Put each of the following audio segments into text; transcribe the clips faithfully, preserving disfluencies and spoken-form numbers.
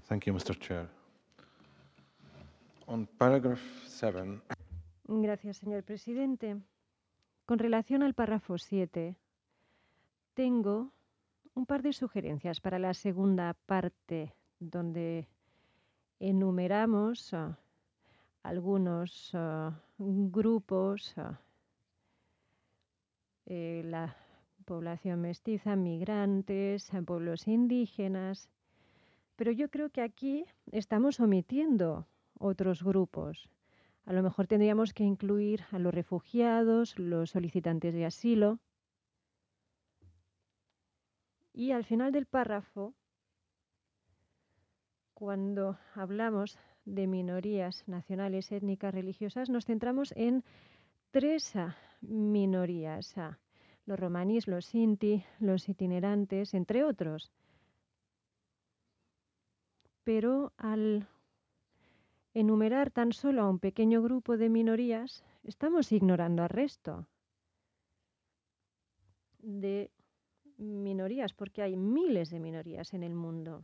Thank you, mister Chair. On paragraph seven. Gracias, señor presidente. Con relación al párrafo siete, tengo un par de sugerencias para la segunda parte, donde enumeramos uh, algunos uh, grupos, uh, eh, la población mestiza, migrantes, uh, pueblos indígenas, pero yo creo que aquí estamos omitiendo otros grupos. A lo mejor tendríamos que incluir a los refugiados, los solicitantes de asilo. Y al final del párrafo, cuando hablamos de minorías nacionales, étnicas, religiosas, nos centramos en tres minorías: los romaníes, los sinti, los itinerantes, entre otros. Pero al enumerar tan solo a un pequeño grupo de minorías, estamos ignorando al resto de minorías, porque hay miles de minorías en el mundo.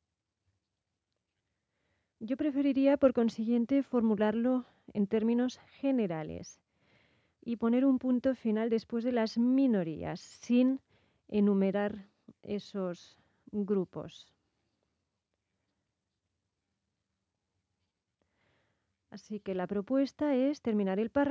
Yo preferiría, por consiguiente, formularlo en términos generales y poner un punto final después de las minorías, sin enumerar esos grupos. Así que la propuesta es terminar el párrafo